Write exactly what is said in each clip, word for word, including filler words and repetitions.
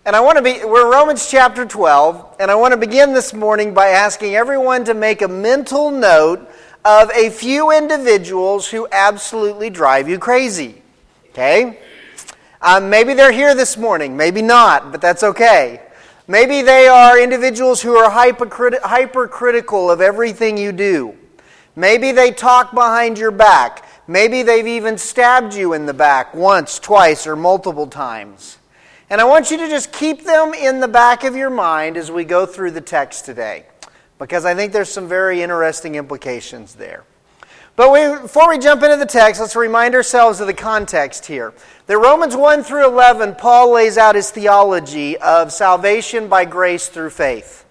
And I want to be, we're Romans chapter twelve, and I want to begin this morning by asking everyone to make a mental note of a few individuals who absolutely drive you crazy. Okay? Um, maybe they're here this morning, maybe not, but that's okay. Maybe they are individuals who are hypercrit- hypercritical of everything you do. Maybe they talk behind your back. Maybe they've even stabbed you in the back once, twice, or multiple times. And I want you to just keep them in the back of your mind as we go through the text today, because I think there's some very interesting implications there. But we, before we jump into the text, let's remind ourselves of the context here. That Romans one through eleven, Paul lays out his theology of salvation by grace through faith.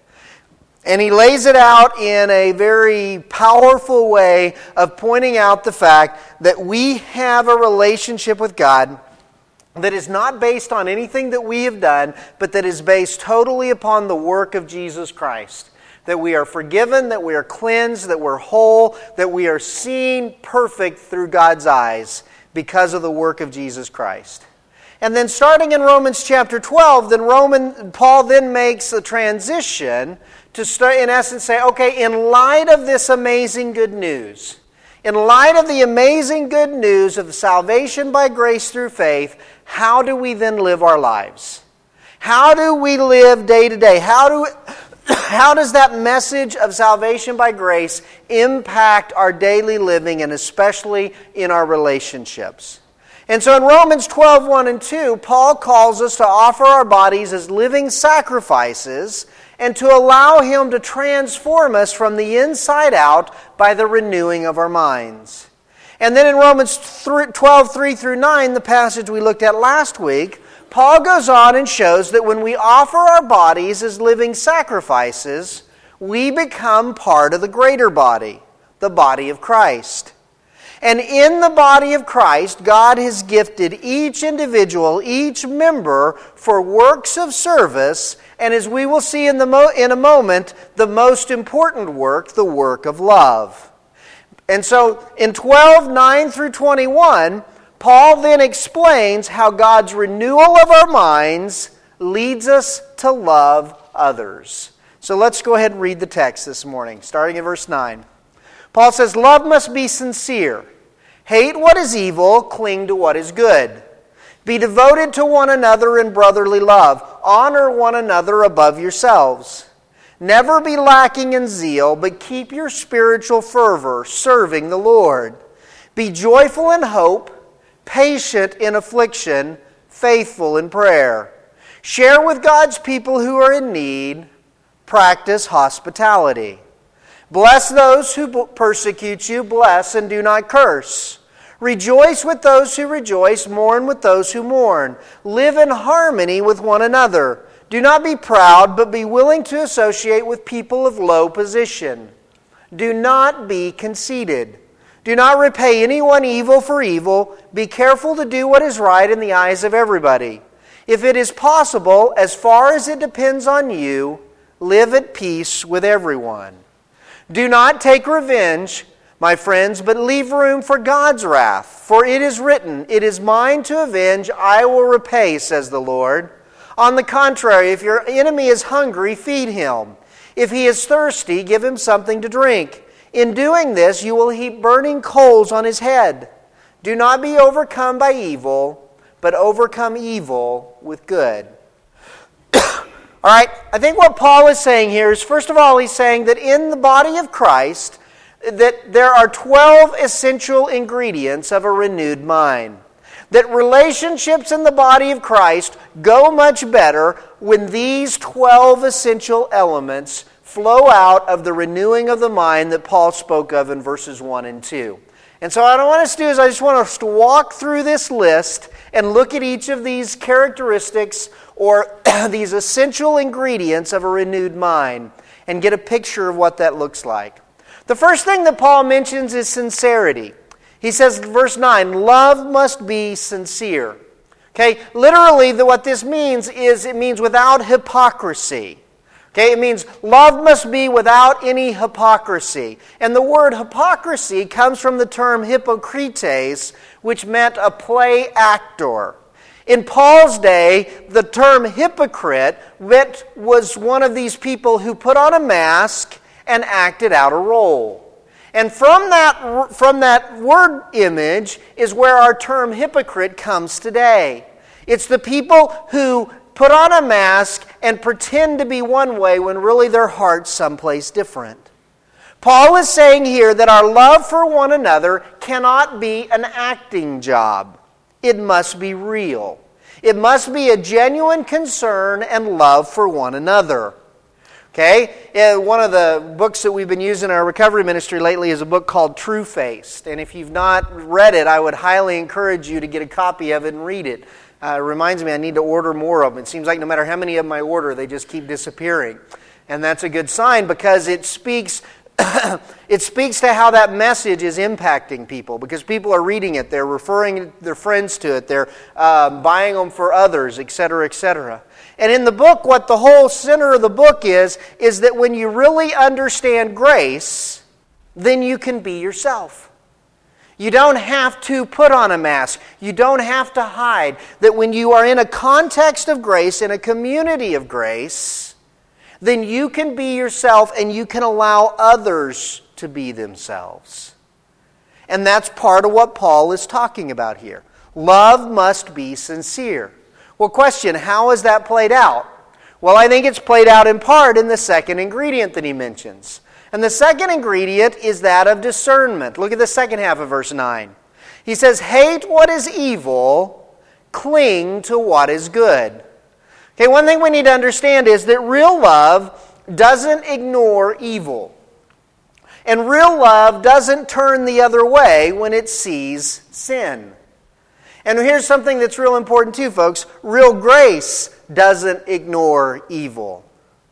And he lays it out in a very powerful way of pointing out the fact that we have a relationship with God that is not based on anything that we have done, but that is based totally upon the work of Jesus Christ. That we are forgiven, that we are cleansed, that we're whole, that we are seen perfect through God's eyes because of the work of Jesus Christ. And then starting in Romans chapter twelve, then Roman Paul then makes a transition to start, in essence, say, okay, in light of this amazing good news, in light of the amazing good news of salvation by grace through faith, how do we then live our lives? How do we live day to day? How do how does that message of salvation by grace impact our daily living, and especially in our relationships? And so in Romans twelve, one and two, Paul calls us to offer our bodies as living sacrifices and to allow Him to transform us from the inside out by the renewing of our minds. And then in Romans twelve, three through nine, the passage we looked at last week, Paul goes on and shows that when we offer our bodies as living sacrifices, we become part of the greater body, the body of Christ. And in the body of Christ, God has gifted each individual, each member, for works of service, and as we will see in, the mo- in a moment, the most important work, the work of love. And so in twelve, nine through twenty-one, Paul then explains how God's renewal of our minds leads us to love others. So let's go ahead and read the text this morning, starting in verse nine. Paul says, "Love must be sincere. Hate what is evil, cling to what is good. Be devoted to one another in brotherly love. Honor one another above yourselves. Never be lacking in zeal, but keep your spiritual fervor, serving the Lord. Be joyful in hope, patient in affliction, faithful in prayer. Share with God's people who are in need. Practice hospitality. Bless those who persecute you. Bless and do not curse. Rejoice with those who rejoice. Mourn with those who mourn. Live in harmony with one another. Do not be proud, but be willing to associate with people of low position. Do not be conceited. Do not repay anyone evil for evil. Be careful to do what is right in the eyes of everybody. If it is possible, as far as it depends on you, live at peace with everyone. Do not take revenge, my friends, but leave room for God's wrath. For it is written, 'It is mine to avenge, I will repay,' says the Lord. On the contrary, if your enemy is hungry, feed him. If he is thirsty, give him something to drink. In doing this, you will heap burning coals on his head. Do not be overcome by evil, but overcome evil with good." All right, I think what Paul is saying here is, first of all, he's saying that in the body of Christ, that there are twelve essential ingredients of a renewed mind. That relationships in the body of Christ go much better when these twelve essential elements flow out of the renewing of the mind that Paul spoke of in verses one and two. And so what I want us to do is I just want us to walk through this list and look at each of these characteristics or these essential ingredients of a renewed mind and get a picture of what that looks like. The first thing that Paul mentions is sincerity. He says, verse nine, love must be sincere. Okay, literally the, what this means is it means without hypocrisy. Okay, it means love must be without any hypocrisy. And the word hypocrisy comes from the term hypokrites, which meant a play actor. In Paul's day, the term hypocrite was one of these people who put on a mask and acted out a role. And from that, from that word image is where our term hypocrite comes today. It's the people who put on a mask and pretend to be one way when really their heart's someplace different. Paul is saying here that our love for one another cannot be an acting job. It must be real. It must be a genuine concern and love for one another. Okay? One of the books that we've been using in our recovery ministry lately is a book called True-Faced. And if you've not read it, I would highly encourage you to get a copy of it and read it. Uh, it reminds me I need to order more of them. It seems like no matter how many of them I order, they just keep disappearing. And that's a good sign because it speaks it speaks to how that message is impacting people, because people are reading it, they're referring their friends to it, they're uh, buying them for others, et cetera, et cetera. And in the book, what the whole center of the book is, is that when you really understand grace, then you can be yourself. You don't have to put on a mask. You don't have to hide. That when you are in a context of grace, in a community of grace, then you can be yourself and you can allow others to be themselves. And that's part of what Paul is talking about here. Love must be sincere. Well, question, how is that played out? Well, I think it's played out in part in the second ingredient that he mentions. And the second ingredient is that of discernment. Look at the second half of verse nine. He says, hate what is evil, cling to what is good. Okay, one thing we need to understand is that real love doesn't ignore evil. And real love doesn't turn the other way when it sees sin. And here's something that's real important too, folks. Real grace doesn't ignore evil.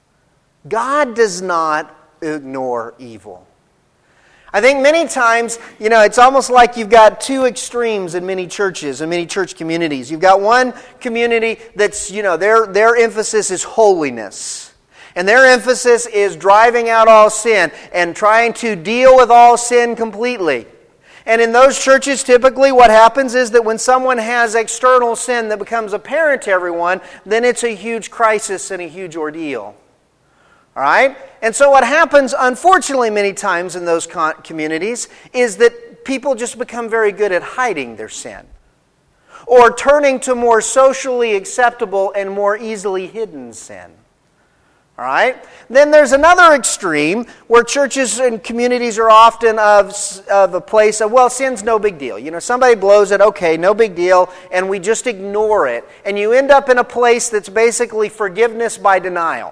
God does not ignore evil. I think many times, you know, it's almost like you've got two extremes in many churches and many church communities. You've got one community that's, you know, their, their emphasis is holiness. And their emphasis is driving out all sin and trying to deal with all sin completely. And in those churches, typically what happens is that when someone has external sin that becomes apparent to everyone, then it's a huge crisis and a huge ordeal. All right? And so what happens, unfortunately, many times in those con- communities is that people just become very good at hiding their sin, or turning to more socially acceptable and more easily hidden sin. All right? Then there's another extreme where churches and communities are often of, of a place of, well, sin's no big deal. You know, somebody blows it, okay, no big deal, and we just ignore it. And you end up in a place that's basically forgiveness by denial.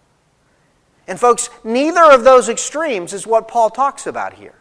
And folks, neither of those extremes is what Paul talks about here.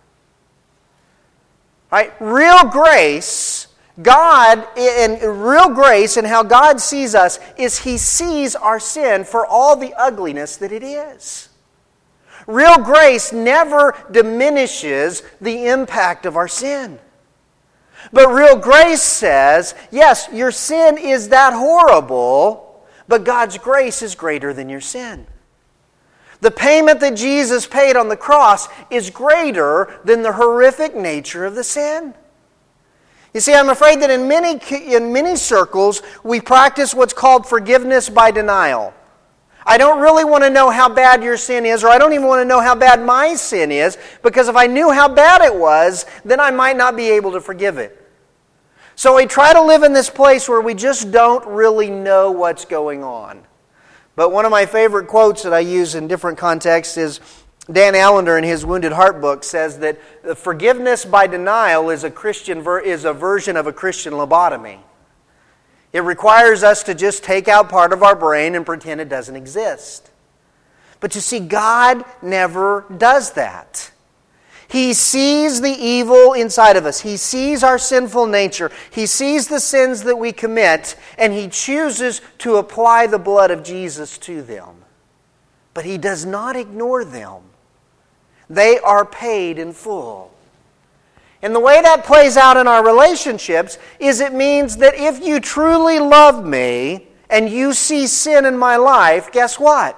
Right? Real grace, God, and real grace and how God sees us is He sees our sin for all the ugliness that it is. Real grace never diminishes the impact of our sin. But real grace says, yes, your sin is that horrible, but God's grace is greater than your sin. The payment that Jesus paid on the cross is greater than the horrific nature of the sin. You see, I'm afraid that in many, in many circles, we practice what's called forgiveness by denial. I don't really want to know how bad your sin is, or I don't even want to know how bad my sin is, because if I knew how bad it was, then I might not be able to forgive it. So we try to live in this place where we just don't really know what's going on. But one of my favorite quotes that I use in different contexts is Dan Allender in his Wounded Heart book says that forgiveness by denial is a Christian ver- is a version of a Christian lobotomy. It requires us to just take out part of our brain and pretend it doesn't exist. But you see, God never does that. He sees the evil inside of us. He sees our sinful nature. He sees the sins that we commit, and He chooses to apply the blood of Jesus to them. But He does not ignore them. They are paid in full. And the way that plays out in our relationships is it means that if you truly love me and you see sin in my life, guess what?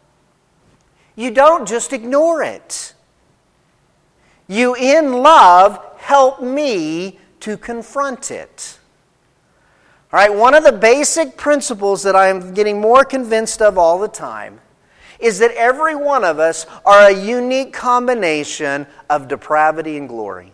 You don't just ignore it. You, in love, help me to confront it. All right, one of the basic principles that I'm getting more convinced of all the time is that every one of us are a unique combination of depravity and glory.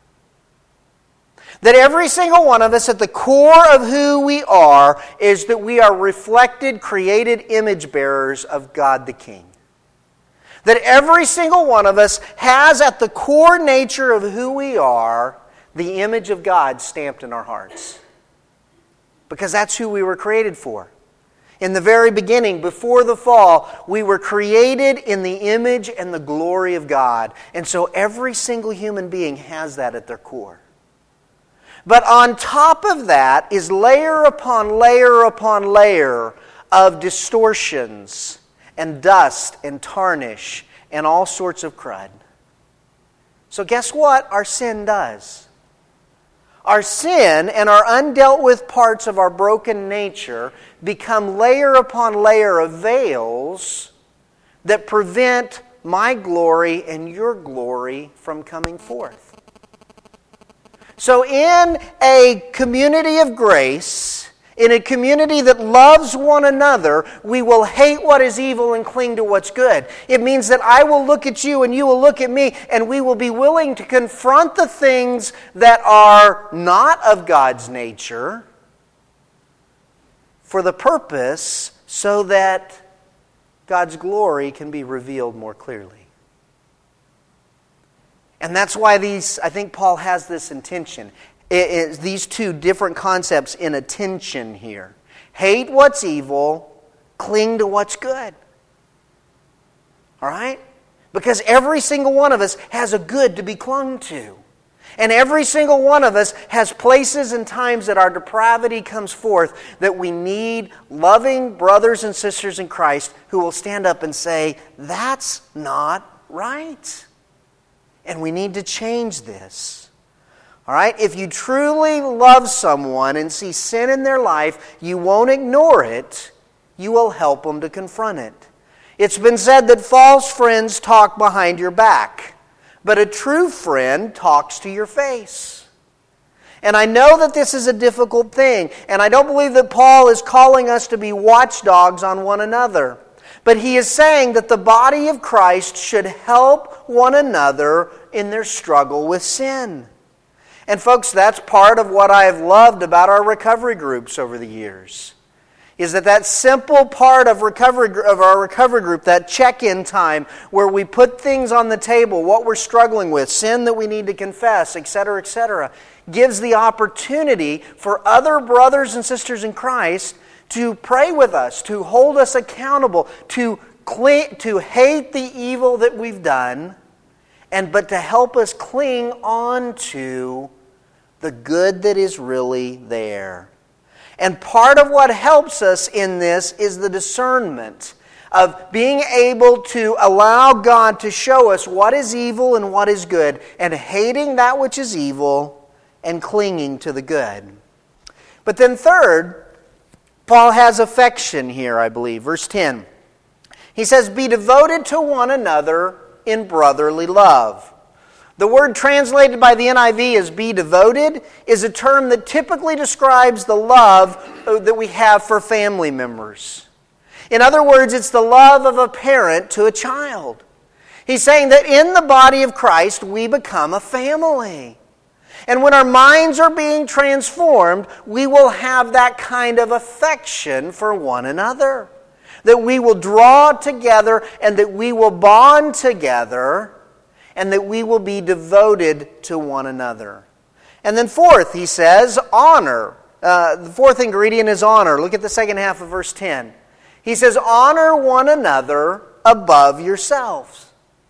That every single one of us, at the core of who we are, is that we are reflected, created image bearers of God the King. That every single one of us has at the core nature of who we are the image of God stamped in our hearts. Because that's who we were created for. In the very beginning, before the fall, we were created in the image and the glory of God. And so every single human being has that at their core. But on top of that is layer upon layer upon layer of distortions and dust and tarnish and all sorts of crud. So guess what our sin does? Our sin and our undealt with parts of our broken nature become layer upon layer of veils that prevent my glory and your glory from coming forth. So in a community of grace, in a community that loves one another, we will hate what is evil and cling to what's good. It means that I will look at you and you will look at me, and we will be willing to confront the things that are not of God's nature for the purpose so that God's glory can be revealed more clearly. And that's why these, I think Paul has this intention. It is these two different concepts in a tension here. Hate what's evil, cling to what's good. All right? Because every single one of us has a good to be clung to. And every single one of us has places and times that our depravity comes forth that we need loving brothers and sisters in Christ who will stand up and say, that's not right. And we need to change this. All right? If you truly love someone and see sin in their life, you won't ignore it. You will help them to confront it. It's been said that false friends talk behind your back, but a true friend talks to your face. And I know that this is a difficult thing, and I don't believe that Paul is calling us to be watchdogs on one another. But he is saying that the body of Christ should help one another in their struggle with sin. And folks, that's part of what I have loved about our recovery groups over the years. Is that that simple part of recovery of our recovery group, that check-in time where we put things on the table, what we're struggling with, sin that we need to confess, et cetera, et cetera, gives the opportunity for other brothers and sisters in Christ to pray with us, to hold us accountable, to cling, to hate the evil that we've done, and but to help us cling on to the good that is really there. And part of what helps us in this is the discernment of being able to allow God to show us what is evil and what is good, and hating that which is evil and clinging to the good. But then third, Paul has affection here, I believe. Verse ten. He says, be devoted to one another in brotherly love. The word translated by the N I V as be devoted is a term that typically describes the love that we have for family members. In other words, it's the love of a parent to a child. He's saying that in the body of Christ, we become a family. And when our minds are being transformed, we will have that kind of affection for one another. That we will draw together and that we will bond together and that we will be devoted to one another. And then fourth, he says, honor. Uh, the fourth ingredient is honor. Look at the second half of verse ten. He says, honor one another above yourselves.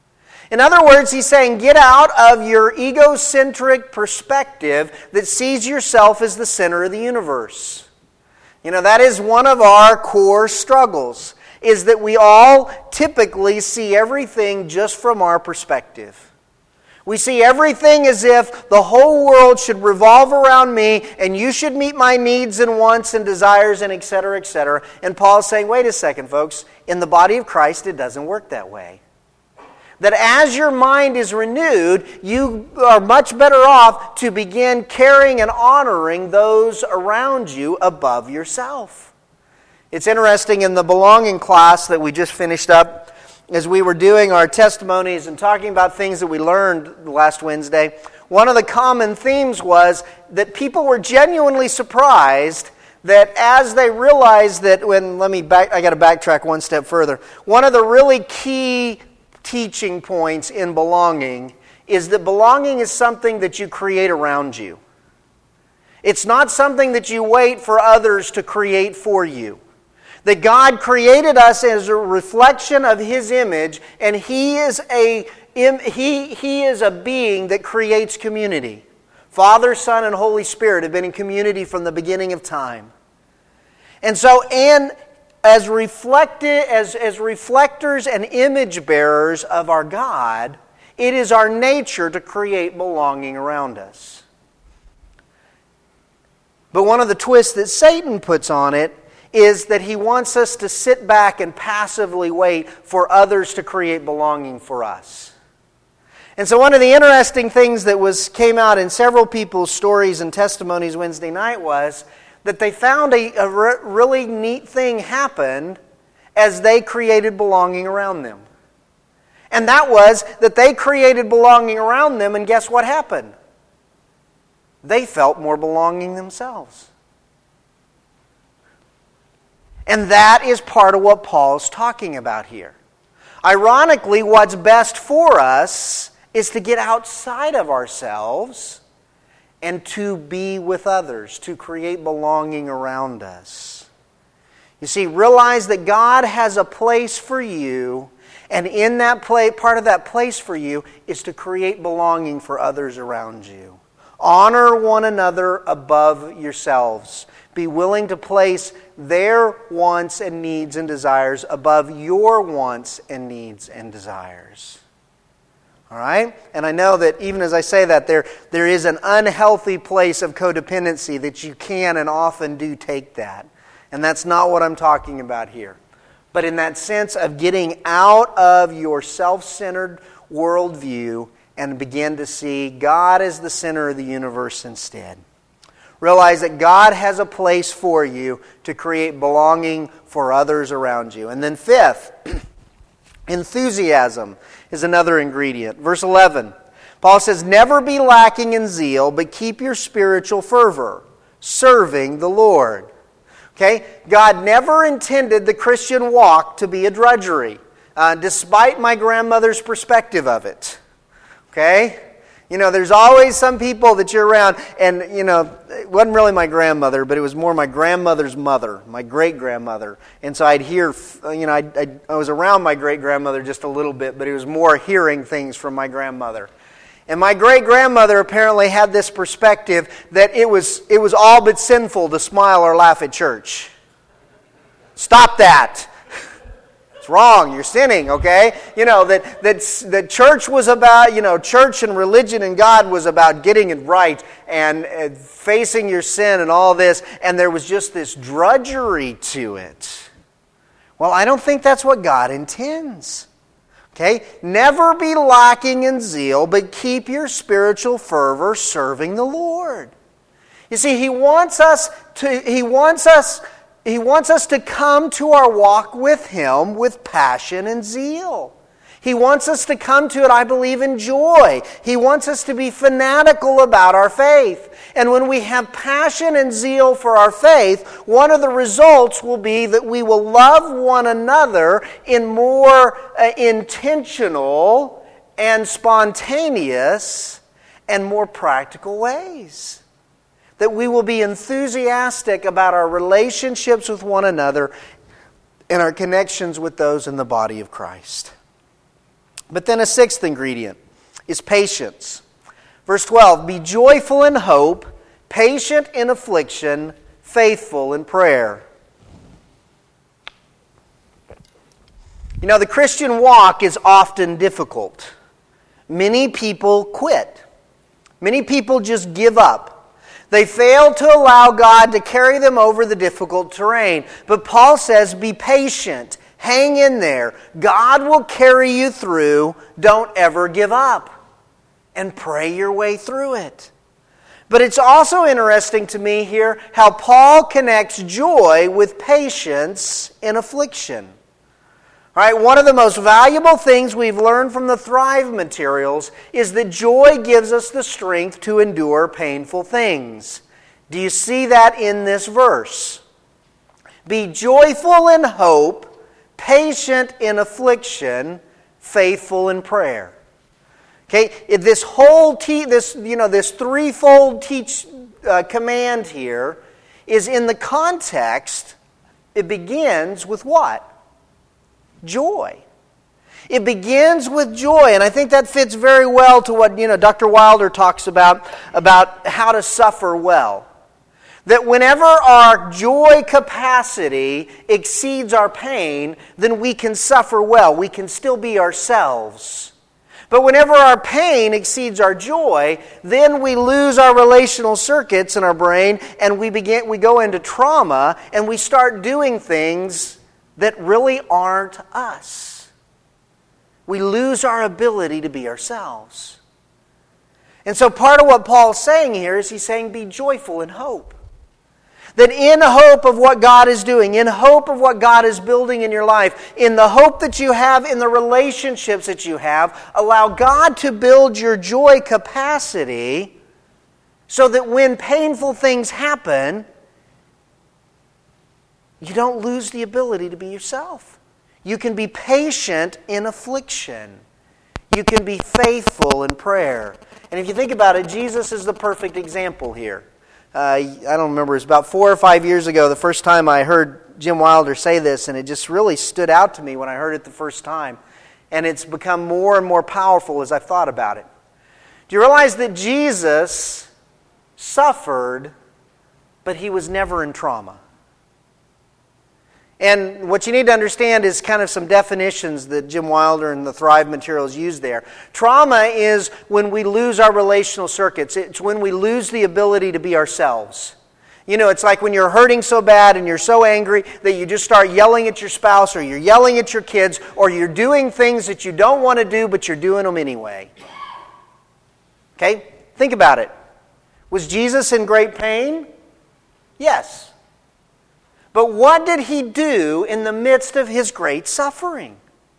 In other words, he's saying, get out of your egocentric perspective that sees yourself as the center of the universe. You know, that is one of our core struggles, is that we all typically see everything just from our perspective. We see everything as if the whole world should revolve around me and you should meet my needs and wants and desires and et cetera, et cetera. And Paul's saying, wait a second, folks, in the body of Christ, it doesn't work that way. that as your mind is renewed, you are much better off to begin caring and honoring those around you above yourself. It's interesting, in the belonging class that we just finished up, as we were doing our testimonies and talking about things that we learned last Wednesday, one of the common themes was that people were genuinely surprised that as they realized that when, let me back, I got to backtrack one step further. One of the really key teaching points in belonging is that belonging is something that you create around you. It's not something that you wait for others to create for you. That God created us as a reflection of His image, and He is a, he, he is a being that creates community. Father, Son, and Holy Spirit have been in community from the beginning of time. And so, and as reflected, as, as reflectors and image bearers of our God, it is our nature to create belonging around us. But one of the twists that Satan puts on it is that he wants us to sit back and passively wait for others to create belonging for us. And so one of the interesting things that was came out in several people's stories and testimonies Wednesday night was that they found a, a re- really neat thing happened as they created belonging around them. And that was that they created belonging around them, and guess what happened? They felt more belonging themselves. And that is part of what Paul's talking about here. Ironically, what's best for us is to get outside of ourselves and to be with others, to create belonging around us. You see, realize that God has a place for you, and in that place, part of that place for you is to create belonging for others around you. Honor one another above yourselves. Be willing to place their wants and needs and desires above your wants and needs and desires. All right? And I know that even as I say that, there, there is an unhealthy place of codependency that you can and often do take that. And that's not what I'm talking about here. But in that sense of getting out of your self-centered worldview and begin to see God as the center of the universe instead. Realize that God has a place for you to create belonging for others around you. And then fifth, enthusiasm is another ingredient. Verse eleven, Paul says, never be lacking in zeal, but keep your spiritual fervor, serving the Lord. Okay? God never intended the Christian walk to be a drudgery, uh, despite my grandmother's perspective of it. Okay? You know, there's always some people that you're around, and, you know, it wasn't really my grandmother, but it was more my grandmother's mother, my great-grandmother. And so I'd hear, you know, I, I, I was around my great-grandmother just a little bit, but it was more hearing things from my grandmother. And my great-grandmother apparently had this perspective that it was, it was all but sinful to smile or laugh at church. Stop that. It's wrong. You're sinning, okay? You know, that, that, that church was about, you know, church and religion and God was about getting it right and, and facing your sin and all this, and there was just this drudgery to it. Well, I don't think that's what God intends. Okay? Never be lacking in zeal, but keep your spiritual fervor serving the Lord. You see, He wants us to, He wants us He wants us to come to our walk with Him with passion and zeal. He wants us to come to it, I believe, in joy. He wants us to be fanatical about our faith. And when we have passion and zeal for our faith, one of the results will be that we will love one another in more uh, intentional and spontaneous and more practical ways. That we will be enthusiastic about our relationships with one another and our connections with those in the body of Christ. But then a sixth ingredient is patience. Verse twelve, be joyful in hope, patient in affliction, faithful in prayer. You know, the Christian walk is often difficult. Many people quit. Many people just give up. They fail to allow God to carry them over the difficult terrain. But Paul says, be patient, Hang in there. God will carry you through. Don't ever give up. And pray your way through it. But it's also interesting to me here how Paul connects joy with patience in affliction. All right, one of the most valuable things we've learned from the Thrive materials is that joy gives us the strength to endure painful things. Do you see that in this verse? Be joyful in hope, patient in affliction, faithful in prayer. Okay, this whole te- this you know this threefold teach uh, command here is in the context. It begins with what? Joy. It begins with joy, and I think that fits very well to what you know Doctor Wilder talks about about how to suffer well. That whenever our joy capacity exceeds our pain, then we can suffer well. We can still be ourselves. But whenever our pain exceeds our joy, then we lose our relational circuits in our brain, and we begin we go into trauma, and we start doing things that really aren't us. We lose our ability to be ourselves. And so part of what Paul's saying here is he's saying be joyful in hope. That in hope of what God is doing, in hope of what God is building in your life, in the hope that you have in the relationships that you have, allow God to build your joy capacity so that when painful things happen, you don't lose the ability to be yourself. You can be patient in affliction. You can be faithful in prayer. And if you think about it, Jesus is the perfect example here. Uh, I don't remember, it was about four or five years ago, the first time I heard Jim Wilder say this, and it just really stood out to me when I heard it the first time. And it's become more and more powerful as I've thought about it. Do you realize that Jesus suffered, but he was never in trauma? And what you need to understand is kind of some definitions that Jim Wilder and the Thrive materials use there. Trauma is when we lose our relational circuits. It's when we lose the ability to be ourselves. You know, it's like when you're hurting so bad and you're so angry that you just start yelling at your spouse, or you're yelling at your kids, or you're doing things that you don't want to do, but you're doing them anyway. Okay? Think about it. Was Jesus in great pain? Yes. But what did he do in the midst of his great suffering?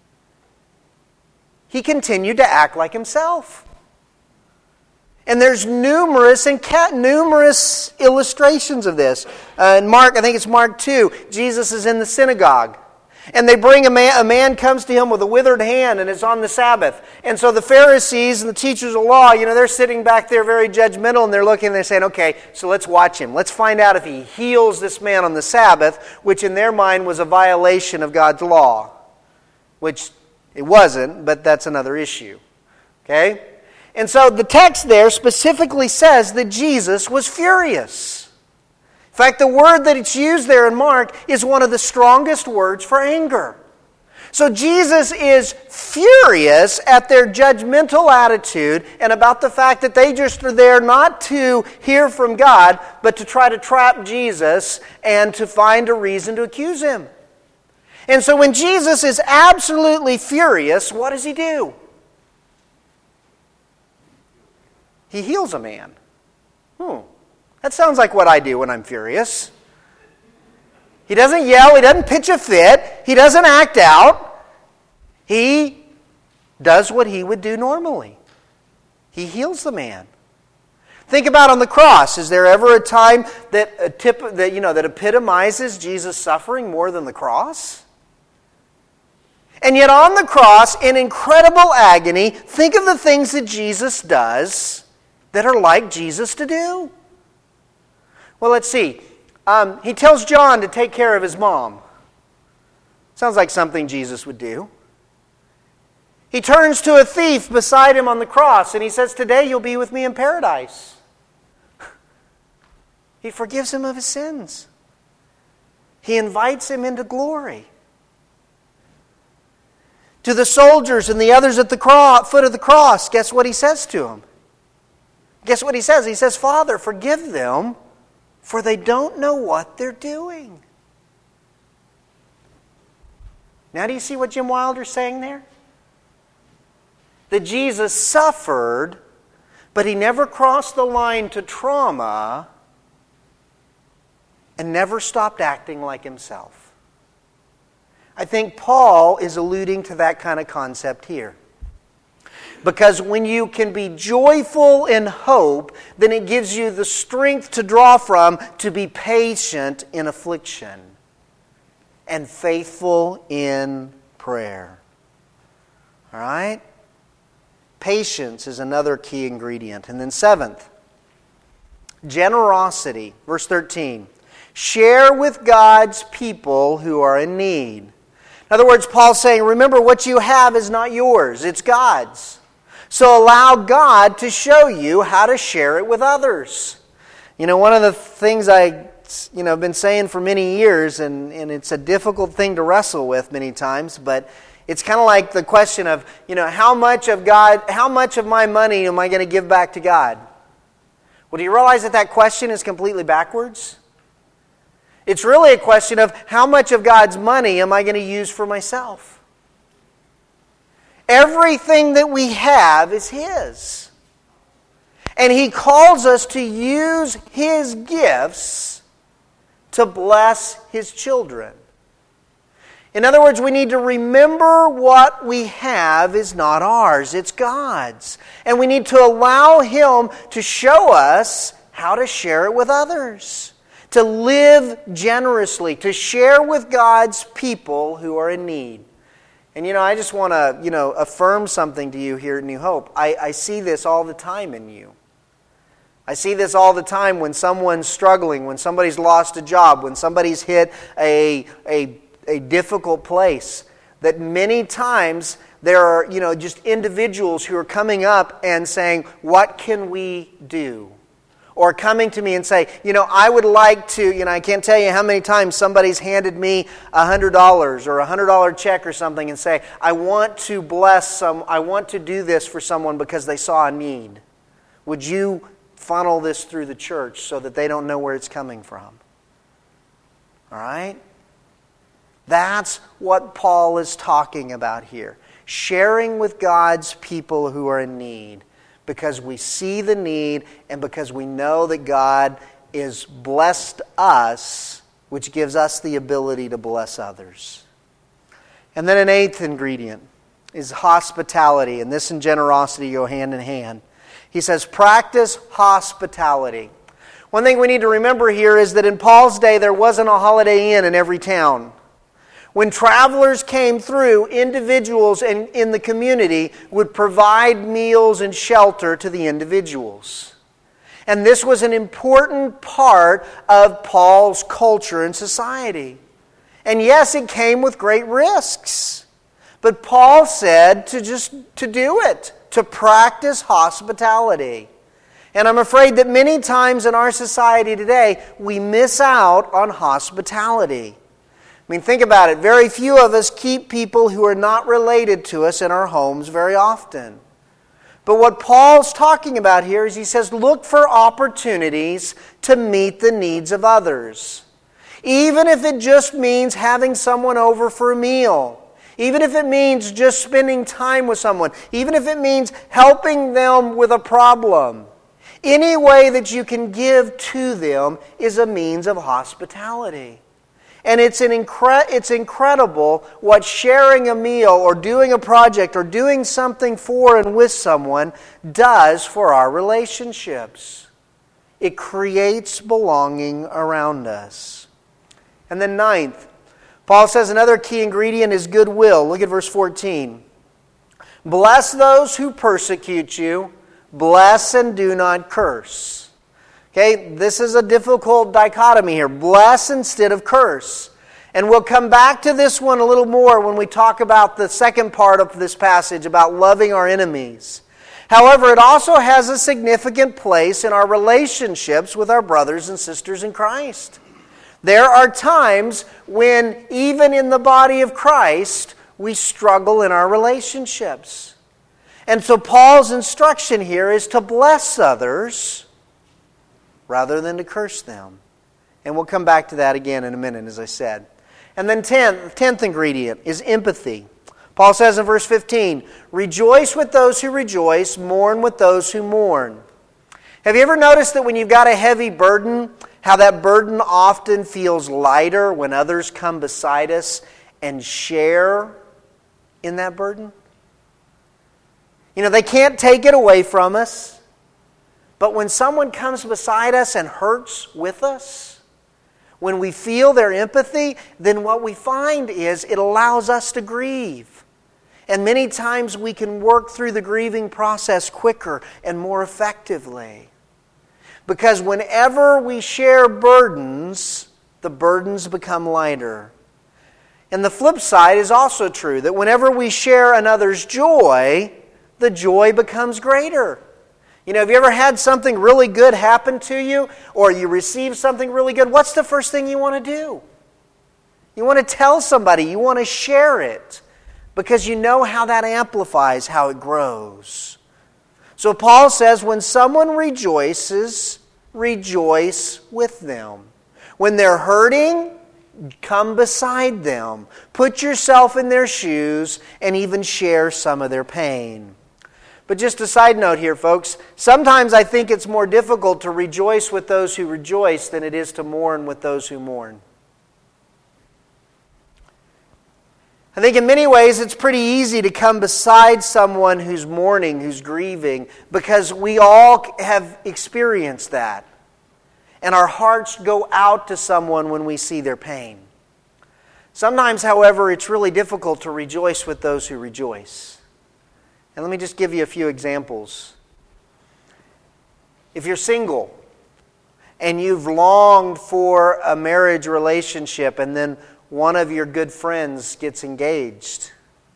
He continued to act like himself. And there's numerous and numerous illustrations of this. Uh, in Mark, I think it's Mark two, Jesus is in the synagogue. And they bring a man, a man comes to him with a withered hand, and it's on the Sabbath. And so the Pharisees and the teachers of law, you know, they're sitting back there very judgmental, and they're looking and they're saying, okay, so let's watch him. Let's find out if he heals this man on the Sabbath, which in their mind was a violation of God's law. Which it wasn't, but that's another issue. Okay? And so the text there specifically says that Jesus was furious. In fact, the word that it's used there in Mark is one of the strongest words for anger. So Jesus is furious at their judgmental attitude and about the fact that they just are there not to hear from God, but to try to trap Jesus and to find a reason to accuse him. And so when Jesus is absolutely furious, what does he do? He heals a man. Hmm. That sounds like what I do when I'm furious. He doesn't yell, he doesn't pitch a fit, he doesn't act out. He does what he would do normally. He heals the man. Think about on the cross. Is there ever a time that a tip that you know that epitomizes Jesus' suffering more than the cross? And yet on the cross, in incredible agony, think of the things that Jesus does that are like Jesus to do. Well, let's see. Um, he tells John to take care of his mom. Sounds like something Jesus would do. He turns to a thief beside him on the cross and he says, today you'll be with me in paradise. He forgives him of his sins. He invites him into glory. To the soldiers and the others at the cross, foot of the cross, guess what he says to them? Guess what he says? He says, Father, forgive them, for they don't know what they're doing. Now do you see what Jim Wilder's saying there? That Jesus suffered, but He never crossed the line to trauma and never stopped acting like Himself. I think Paul is alluding to that kind of concept here. Because when you can be joyful in hope, then it gives you the strength to draw from to be patient in affliction and faithful in prayer. All right? Patience is another key ingredient. And then seventh, generosity. Verse thirteen. Share with God's people who are in need. In other words, Paul's saying, remember, what you have is not yours, it's God's. So allow God to show you how to share it with others. You know, one of the things I you know, have been saying for many years, and, and it's a difficult thing to wrestle with many times, but it's kind of like the question of, you know, how much of God, how much of my money am I going to give back to God? Well, do you realize that that question is completely backwards? It's really a question of how much of God's money am I going to use for myself? Everything that we have is His. And He calls us to use His gifts to bless His children. In other words, we need to remember what we have is not ours, it's God's. And we need to allow Him to show us how to share it with others. To live generously, to share with God's people who are in need. And you know, I just want to, you know, affirm something to you here at New Hope. I, I see this all the time in you. I see this all the time when someone's struggling, when somebody's lost a job, when somebody's hit a, a, a difficult place. That many times there are, you know, just individuals who are coming up and saying, what can we do? Or coming to me and say, you know, I would like to, you know, I can't tell you how many times somebody's handed me one hundred dollars or a one hundred dollars check or something and say, I want to bless some, I want to do this for someone because they saw a need. Would you funnel this through the church so that they don't know where it's coming from? All right? That's what Paul is talking about here. Sharing with God's people who are in need. Because we see the need and because we know that God is blessed us, which gives us the ability to bless others. And then an eighth ingredient is hospitality, and this and generosity go hand in hand. He says, practice hospitality. One thing we need to remember here is that in Paul's day there wasn't a Holiday Inn in every town. When travelers came through, individuals in, in the community would provide meals and shelter to the individuals. And this was an important part of Paul's culture and society. And yes, it came with great risks. But Paul said to just to do it, to practice hospitality. And I'm afraid that many times in our society today, we miss out on hospitality. I mean, think about it. Very few of us keep people who are not related to us in our homes very often. But what Paul's talking about here is he says, look for opportunities to meet the needs of others. Even if it just means having someone over for a meal. Even if it means just spending time with someone. Even if it means helping them with a problem. Any way that you can give to them is a means of hospitality. And it's an incre- it's incredible what sharing a meal or doing a project or doing something for and with someone does for our relationships. It creates belonging around us. And then ninth, Paul says another key ingredient is goodwill. Look at verse fourteen. Bless those who persecute you. Bless and do not curse. Okay, this is a difficult dichotomy here. Bless instead of curse. And we'll come back to this one a little more when we talk about the second part of this passage about loving our enemies. However, it also has a significant place in our relationships with our brothers and sisters in Christ. There are times when, even in the body of Christ, we struggle in our relationships. And so Paul's instruction here is to bless others rather than to curse them. And we'll come back to that again in a minute, as I said. And then tenth, tenth ingredient is empathy. Paul says in verse fifteen, rejoice with those who rejoice, mourn with those who mourn. Have you ever noticed that when you've got a heavy burden, how that burden often feels lighter when others come beside us and share in that burden? You know, they can't take it away from us, but when someone comes beside us and hurts with us, when we feel their empathy, then what we find is it allows us to grieve. And many times we can work through the grieving process quicker and more effectively. Because whenever we share burdens, the burdens become lighter. And the flip side is also true, that whenever we share another's joy, the joy becomes greater. You know, have you ever had something really good happen to you, or you receive something really good? What's the first thing you want to do? You want to tell somebody, you want to share it, because you know how that amplifies how it grows. So Paul says, when someone rejoices, rejoice with them. When they're hurting, come beside them. Put yourself in their shoes and even share some of their pain. But just a side note here, folks. Sometimes I think it's more difficult to rejoice with those who rejoice than it is to mourn with those who mourn. I think in many ways it's pretty easy to come beside someone who's mourning, who's grieving, because we all have experienced that. And our hearts go out to someone when we see their pain. Sometimes, however, it's really difficult to rejoice with those who rejoice. And let me just give you a few examples. If you're single and you've longed for a marriage relationship and then one of your good friends gets engaged,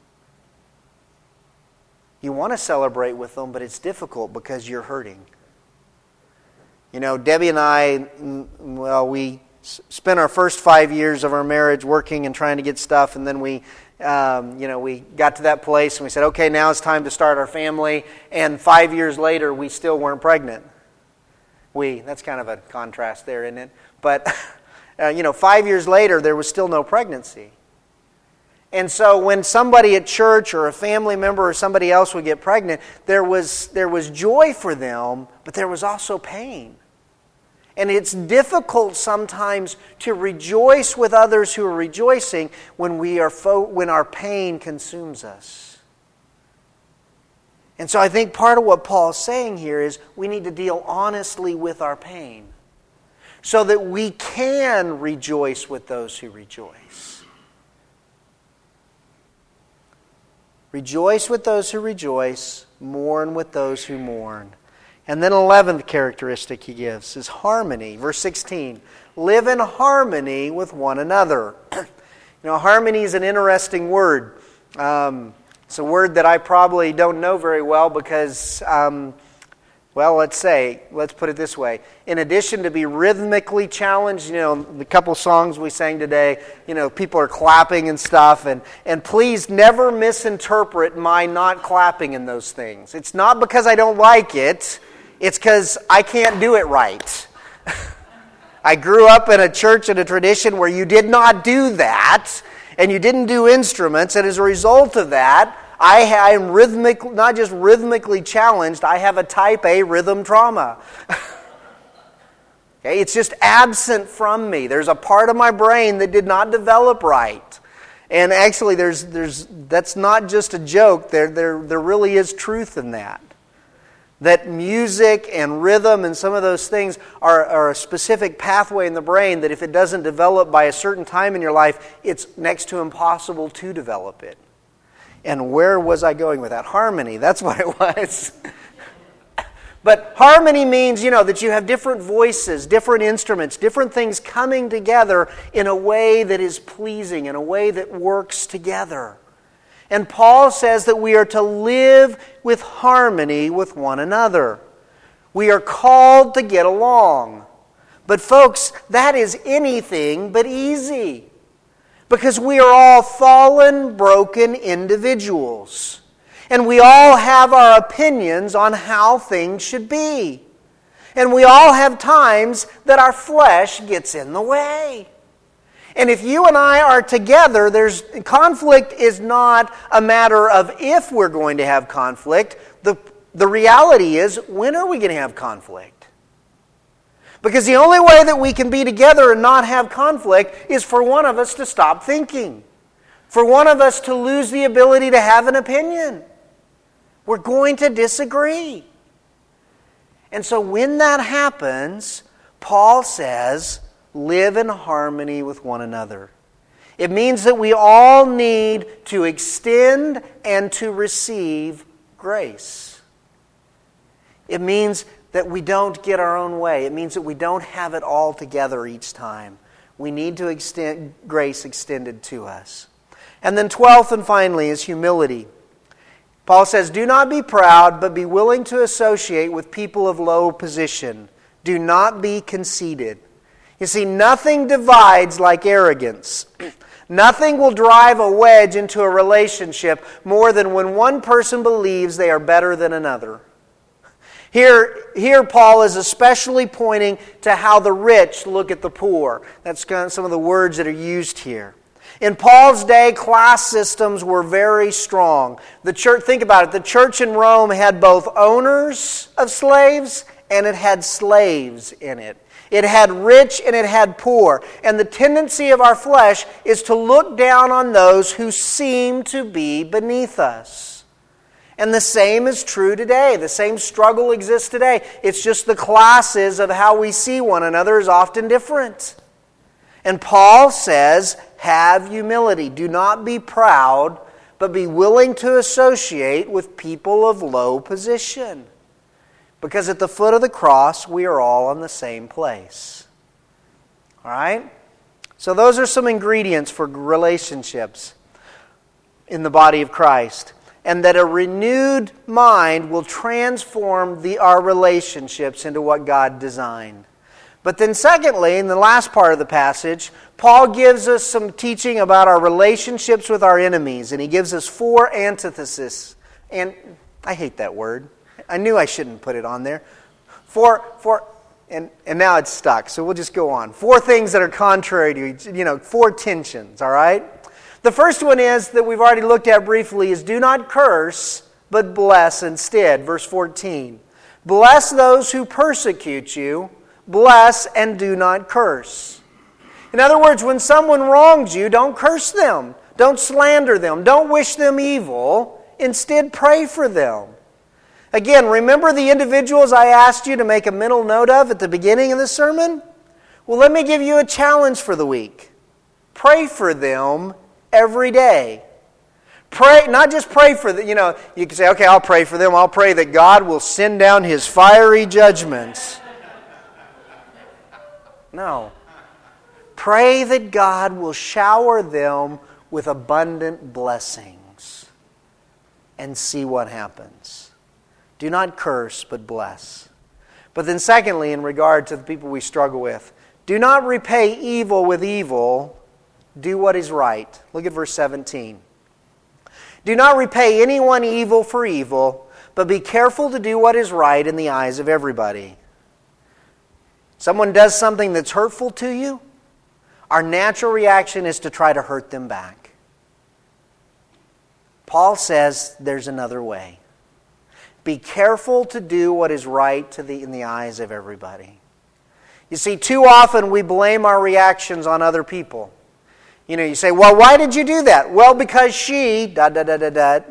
you want to celebrate with them, but it's difficult because you're hurting. You know, Debbie and I, well, we spent our first five years of our marriage working and trying to get stuff, and then we, um, you know, we got to that place and we said, okay, now it's time to start our family. And five years later, we still weren't pregnant. We, that's kind of a contrast there, isn't it? But, uh, you know, five years later, there was still no pregnancy. And so when somebody at church or a family member or somebody else would get pregnant, there was there was joy for them, but there was also pain. And it's difficult sometimes to rejoice with others who are rejoicing when we are fo- when our pain consumes us. And so I think part of what Paul's saying here is we need to deal honestly with our pain so that we can rejoice with those who rejoice. Rejoice with those who rejoice, mourn with those who mourn. And then eleventh characteristic he gives is harmony. Verse sixteen, live in harmony with one another. You know, harmony is an interesting word. Um, it's a word that I probably don't know very well because, um, well, let's say, let's put it this way. In addition to be rhythmically challenged, you know, the couple songs we sang today, you know, people are clapping and stuff. And, and please never misinterpret my not clapping in those things. It's not because I don't like it. It's because I can't do it right. I grew up in a church and a tradition where you did not do that, and you didn't do instruments, and as a result of that, I am rhythmic, not just rhythmically challenged, I have a type A rhythm trauma. Okay, it's just absent from me. There's a part of my brain that did not develop right. And actually, there's there's that's not just a joke. There there there really is truth in that. That music and rhythm and some of those things are, are a specific pathway in the brain that if it doesn't develop by a certain time in your life, it's next to impossible to develop it. And where was I going with that? Harmony, that's what it was. But harmony means, you know, that you have different voices, different instruments, different things coming together in a way that is pleasing, in a way that works together. And Paul says that we are to live with harmony with one another. We are called to get along. But folks, that is anything but easy. Because we are all fallen, broken individuals. And we all have our opinions on how things should be. And we all have times that our flesh gets in the way. And if you and I are together, there's conflict is not a matter of if we're going to have conflict. The, the reality is, when are we going to have conflict? Because the only way that we can be together and not have conflict is for one of us to stop thinking. For one of us to lose the ability to have an opinion. We're going to disagree. And so when that happens, Paul says, live in harmony with one another. It means that we all need to extend and to receive grace. It means that we don't get our own way. It means that we don't have it all together each time. We need to extend grace extended to us. And then twelfth and finally is humility. Paul says, do not be proud, but be willing to associate with people of low position. Do not be conceited. You see, nothing divides like arrogance. Nothing will drive a wedge into a relationship more than when one person believes they are better than another. Here, here Paul is especially pointing to how the rich look at the poor. That's kind of some of the words that are used here. In Paul's day, class systems were very strong. The church, think about it, the church in Rome had both owners of slaves and it had slaves in it. It had rich and it had poor. And the tendency of our flesh is to look down on those who seem to be beneath us. And the same is true today. The same struggle exists today. It's just the classes of how we see one another is often different. And Paul says, have humility. Do not be proud, but be willing to associate with people of low position. Because at the foot of the cross, we are all in the same place. All right? So those are some ingredients for relationships in the body of Christ. And that a renewed mind will transform the, our relationships into what God designed. But then secondly, in the last part of the passage, Paul gives us some teaching about our relationships with our enemies. And he gives us four antitheses. And I hate that word. I knew I shouldn't put it on there. Four, four, and, and now it's stuck, so we'll just go on. Four things that are contrary to each, you know, four tensions, all right? The first one is, that we've already looked at briefly, is do not curse, but bless instead. Verse fourteen. Bless those who persecute you. Bless and do not curse. In other words, when someone wrongs you, don't curse them. Don't slander them. Don't wish them evil. Instead, pray for them. Again, remember the individuals I asked you to make a mental note of at the beginning of the sermon? Well, let me give you a challenge for the week. Pray for them every day. Pray, not just pray for them. You know, you can say, okay, I'll pray for them. I'll pray that God will send down His fiery judgments. No. Pray that God will shower them with abundant blessings and see what happens. Do not curse, but bless. But then secondly, in regard to the people we struggle with, do not repay evil with evil. Do what is right. Look at verse seventeen. Do not repay anyone evil for evil, but be careful to do what is right in the eyes of everybody. Someone does something that's hurtful to you, our natural reaction is to try to hurt them back. Paul says there's another way. Be careful to do what is right to the, in the eyes of everybody. You see, too often we blame our reactions on other people. You know, you say, well, why did you do that? Well, because she, da da da da da.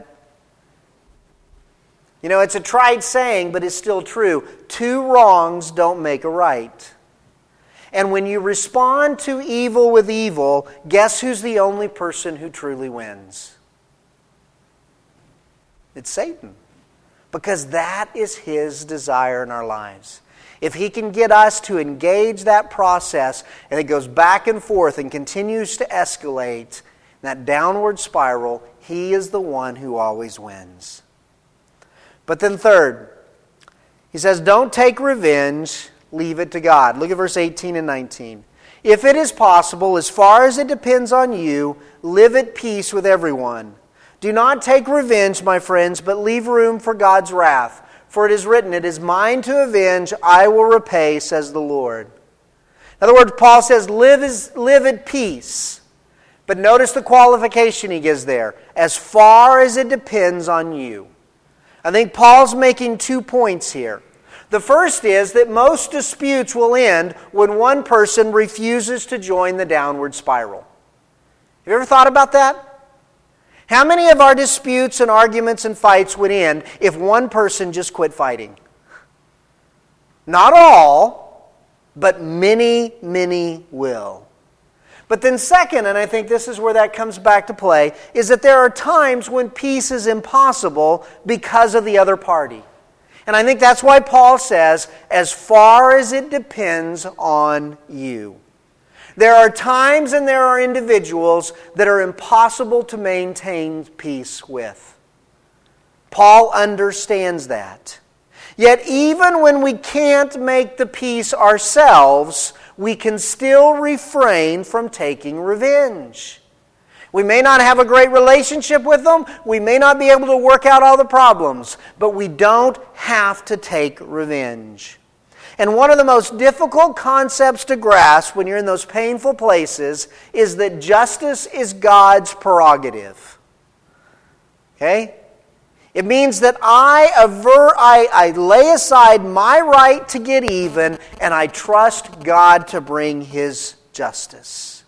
You know, it's a tried saying, but it's still true. Two wrongs don't make a right. And when you respond to evil with evil, guess who's the only person who truly wins? It's Satan. Because that is his desire in our lives. If he can get us to engage that process, and it goes back and forth and continues to escalate, that downward spiral, he is the one who always wins. But then third, he says, don't take revenge, leave it to God. Look at verse eighteen and nineteen. If it is possible, as far as it depends on you, live at peace with everyone. Do not take revenge, my friends, but leave room for God's wrath. For it is written, it is mine to avenge, I will repay, says the Lord. In other words, Paul says, live, as, live at peace. But notice the qualification he gives there. As far as it depends on you. I think Paul's making two points here. The first is that most disputes will end when one person refuses to join the downward spiral. Have you ever thought about that? How many of our disputes and arguments and fights would end if one person just quit fighting? Not all, but many, many will. But then second, and I think this is where that comes back to play, is that there are times when peace is impossible because of the other party. And I think that's why Paul says, as far as it depends on you. There are times and there are individuals that are impossible to maintain peace with. Paul understands that. Yet even when we can't make the peace ourselves, we can still refrain from taking revenge. We may not have a great relationship with them. We may not be able to work out all the problems. But we don't have to take revenge. And one of the most difficult concepts to grasp when you're in those painful places is that justice is God's prerogative. Okay? It means that I aver, I, I lay aside my right to get even, and I trust God to bring His justice.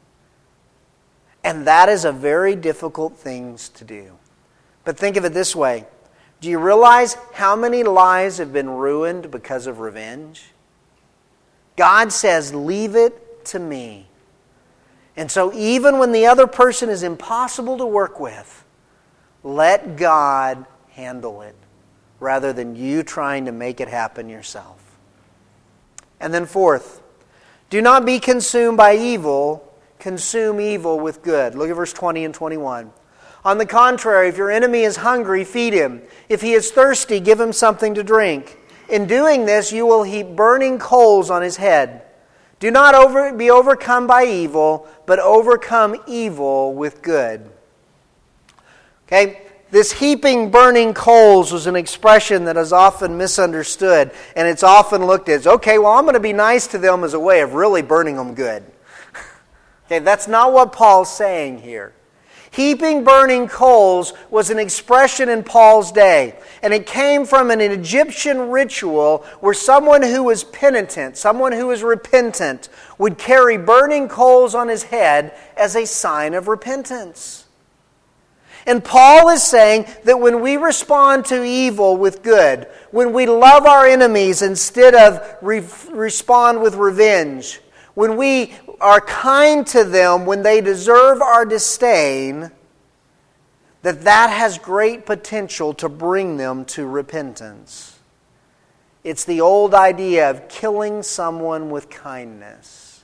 And that is a very difficult thing to do. But think of it this way. Do you realize how many lives have been ruined because of revenge? God says, leave it to me. And so even when the other person is impossible to work with, let God handle it rather than you trying to make it happen yourself. And then fourth, do not be consumed by evil, consume evil with good. Look at verse twenty and twenty-one. On the contrary, if your enemy is hungry, feed him. If he is thirsty, give him something to drink. In doing this, you will heap burning coals on his head. Do not over, be overcome by evil, but overcome evil with good. Okay? This heaping burning coals was an expression that is often misunderstood, and it's often looked at as, okay, well, I'm going to be nice to them as a way of really burning them good. Okay, that's not what Paul's saying here. Heaping burning coals was an expression in Paul's day, and it came from an Egyptian ritual where someone who was penitent, someone who was repentant, would carry burning coals on his head as a sign of repentance. And Paul is saying that when we respond to evil with good, when we love our enemies instead of re- respond with revenge, when we are kind to them when they deserve our disdain, that that has great potential to bring them to repentance. It's the old idea of killing someone with kindness.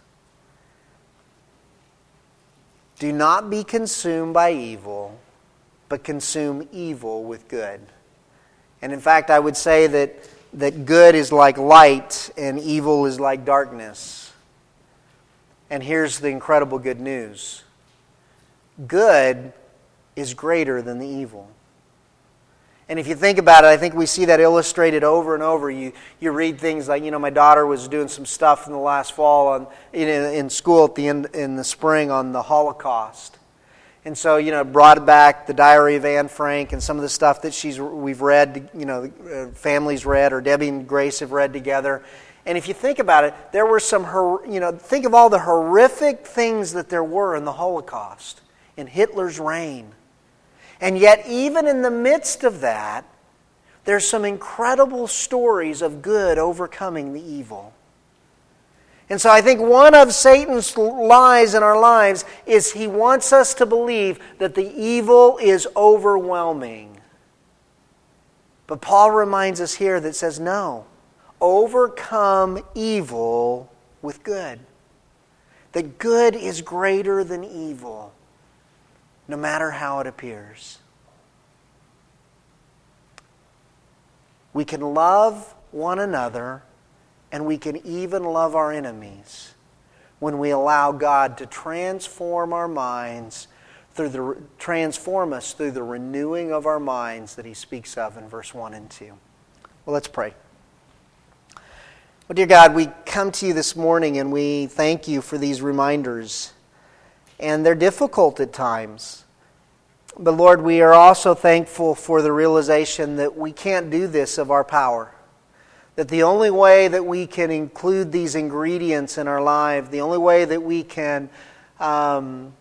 Do not be consumed by evil, but consume evil with good. And in fact, I would say that, that good is like light and evil is like darkness. And here's the incredible good news. Good is greater than the evil. And if you think about it, I think we see that illustrated over and over. You you read things like, you know, my daughter was doing some stuff in the last fall on, in, in school at the end in the spring on the Holocaust. And so, you know, brought back the Diary of Anne Frank and some of the stuff that she's we've read, you know, uh, families read, or Debbie and Grace have read together. And if you think about it, there were some, you know, think of all the horrific things that there were in the Holocaust, in Hitler's reign. And yet, even in the midst of that, there's some incredible stories of good overcoming the evil. And so I think one of Satan's lies in our lives is he wants us to believe that the evil is overwhelming. But Paul reminds us here that says, no. Overcome evil with good. That good is greater than evil, no matter how it appears. We can love one another, and we can even love our enemies when we allow God to transform our minds through the transform us through the renewing of our minds that he speaks of in verse one and two. Well, let's pray. Well, dear God, we come to you this morning and we thank you for these reminders. And they're difficult at times. But Lord, we are also thankful for the realization that we can't do this of our power. That the only way that we can include these ingredients in our life, the only way that we can um,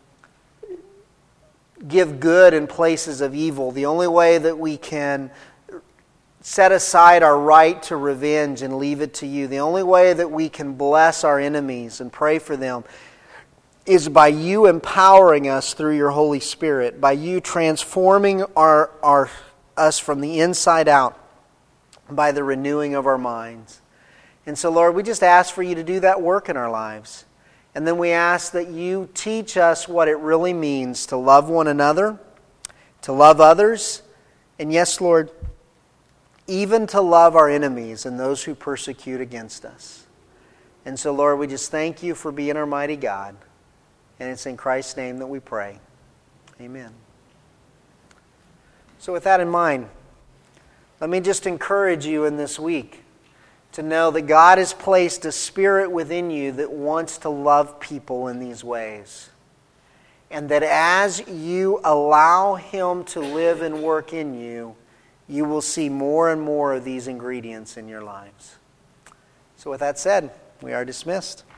give good in places of evil, the only way that we can set aside our right to revenge and leave it to you, the only way that we can bless our enemies and pray for them is by you empowering us through your Holy Spirit, by you transforming our, our us from the inside out by the renewing of our minds. And so, Lord, we just ask for you to do that work in our lives. And then we ask that you teach us what it really means to love one another, to love others, and yes, Lord, even to love our enemies and those who persecute against us. And so, Lord, we just thank you for being our mighty God. And it's in Christ's name that we pray. Amen. So with that in mind, let me just encourage you in this week to know that God has placed a spirit within you that wants to love people in these ways. And that as you allow Him to live and work in you, you will see more and more of these ingredients in your lives. So with that said, we are dismissed.